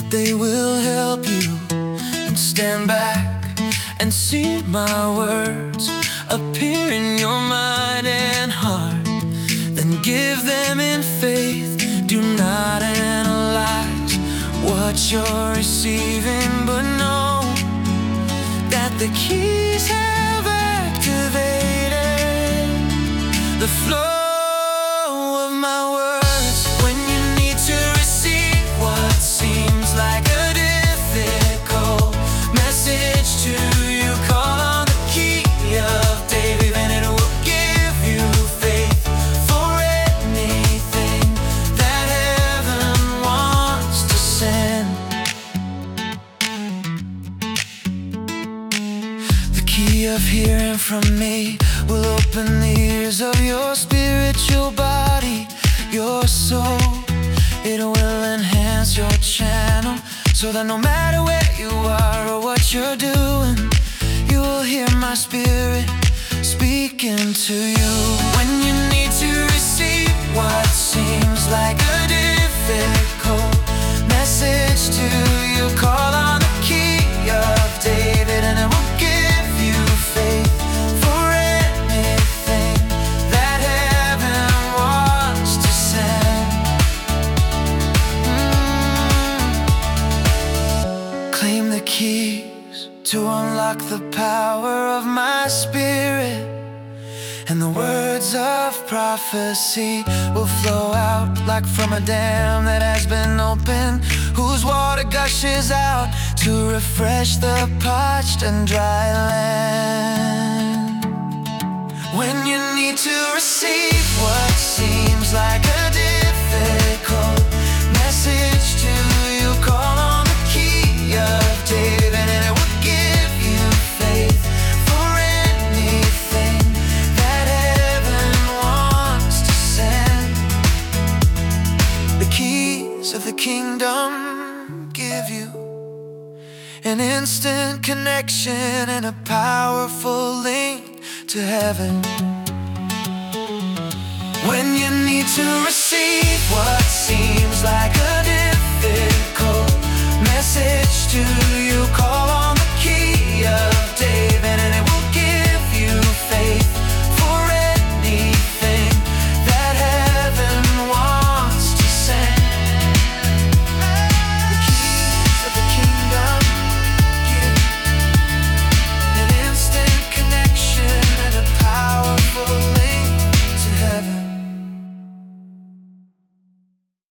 They will help you, and stand back and see my words appear in your mind and heart. Then give them in faith. Do not analyze what you're receiving, but know that the keys have activated the flow of my words. When you need to receive what seems like a difficult message to you, call on the key of David, and it will give you faith for anything that heaven wants to send. The key of hearing from me will open the ears of your spiritual body, your soul. It will enhance your channel, so that no matter where you are or what you're doing, you will hear my spirit speaking to you. When you need to receive what seems like a difficult message to you, call on the key of David, and it will give you faith for anything that heaven wants to send. Claim the keys to unlock the power of my spirit, and the words of prophecy will flow out like from a dam that has been opened, whose water gushes out to refresh the parched and dry land. When you need to receive what seems like a difficult message to you, call on the key of David, and it will give you faith for anything that heaven wants to send. The keys of the kingdom give you an instant connection and a powerful link to heaven. When you need to receive what seems like